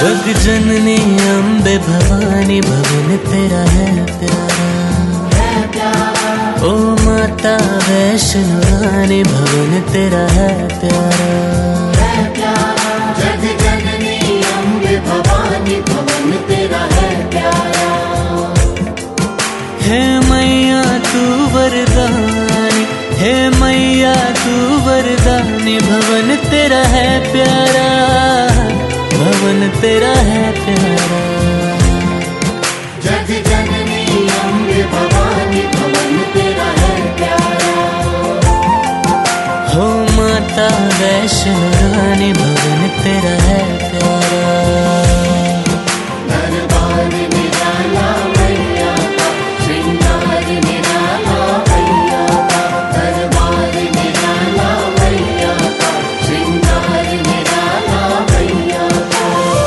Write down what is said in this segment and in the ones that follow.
जग जननी अम्बे भवानी भवन तेरा है प्यारा। ओ माता वैष्णो रानी भवन तेरा है प्यारा। जग जननी अम्बे भवानी भवन तेरा है प्यारा। हे मैया तू वरदानी, हे मैया तू वरदानी भवन तेरा है प्यारा, भवन तेरा है प्यारा। जग जननी अम्बे भवानी भवन तेरा है प्यारा। हो माता वैष्णो रानी भवन तेरा है प्यारा। दरबार निराला मैया का, श्रृंगार निराला मैया का। दरबार निराला मैया का, श्रृंगार निराला मैया का।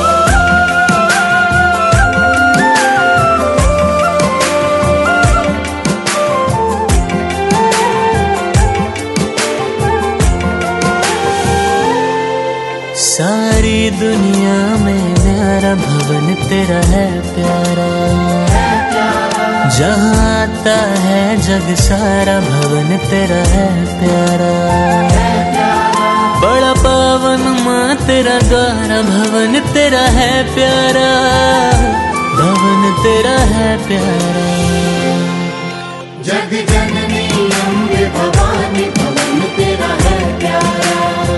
सारी दुनिया में न्यारा भवन तेरा है प्यारा। जहाँ आता है जग सारा भवन तेरा है प्यारा। बड़ा पावन माँ तेरा द्वारा भवन तेरा है प्यारा, भवन तेरा है प्यारा। जग जननी अम्बे भवानी भवन तेरा है प्यारा।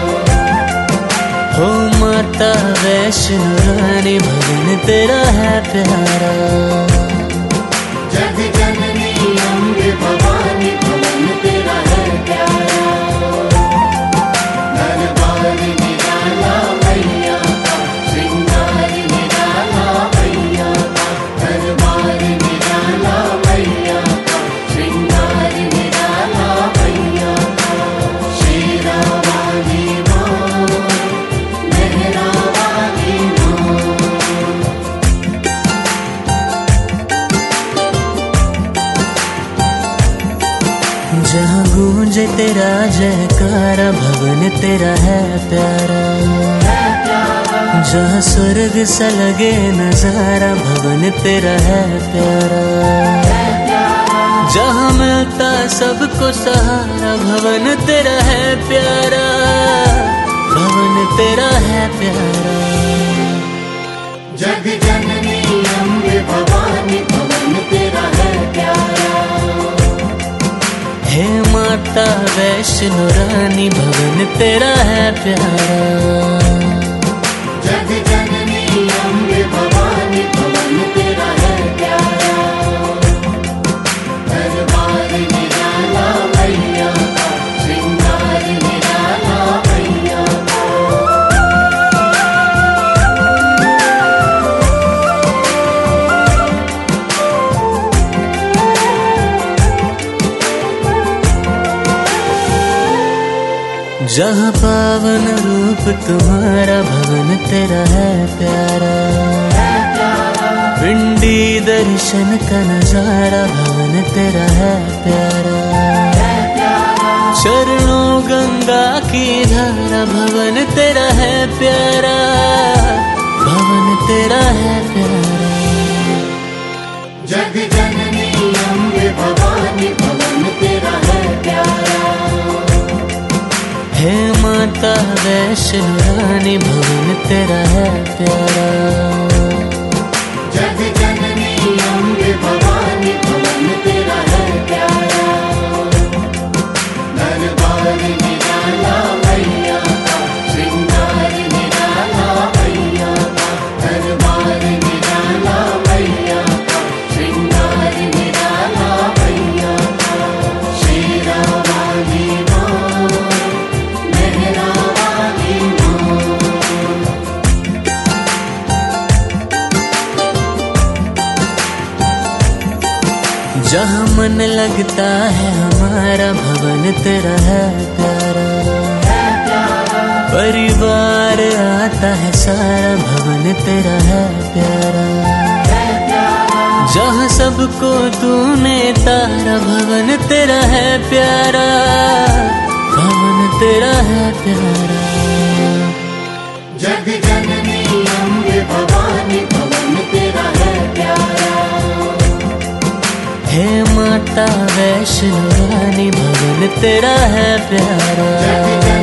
हो माता वैष्णो रानी भवन तेरा है प्यारा। जग जननी अम्बे भवानी भवन तेरा है प्यारा। दरबार निराला मैया का, श्रृंगार निराला मैया का। दरबार निराला मैया का, श्रृंगार निराला मैया का। शेरा वाली माँ, मेहरा वाली माँ। जहाँ गूंजे तेरा जयकारा भवन तेरा है प्यारा। जहाँ स्वर्ग सा लगे नजारा भवन तेरा है प्यारा। जहाँ मिलता सबको सहारा भवन तेरा है प्यारा, भवन तेरा है प्यारा। जग जननी अम्बे भवानी भवन तेरा है प्यारा। हे माता वैष्णो रानी भवन तेरा है प्यारा। जग जननी अम्बे भवानी भवन तेरा है प्यारा। दरबार निराला मैया का, श्रृंगार निराला मैया का। जहाँ पावन रूप तुम्हारा भवन तेरा है प्यारा। पिंडी दर्शन का नजारा भवन तेरा है प्यारा। चरणों गंगा की धारा भवन तेरा है प्यारा, भवन तेरा है प्यारा। जग जननी अम्बे भवानी भवन तेरा है प्यारा। हे माता वैष्णो रानी भवन तेरा है प्यारा। जग जननी अम्बे भवानी भवन तेरा है प्यारा। दरबार निराला मैया का, श्रृंगार निराला मैया का। दरबार निराला मैया का, श्रृंगार निराला मैया का। शेरा वाली माँ, मेहरा वाली माँ। जहाँ मन लगता है हमारा भवन तेरा है प्यारा। परिवार आता है सारा भवन तेरा है प्यारा। जहाँ सबको तूने तारा भवन तेरा है प्यारा, भवन तेरा है प्यारा। जग जननी अम्बे भवानी माता वैष्णो रानी भवन तेरा है प्यारा।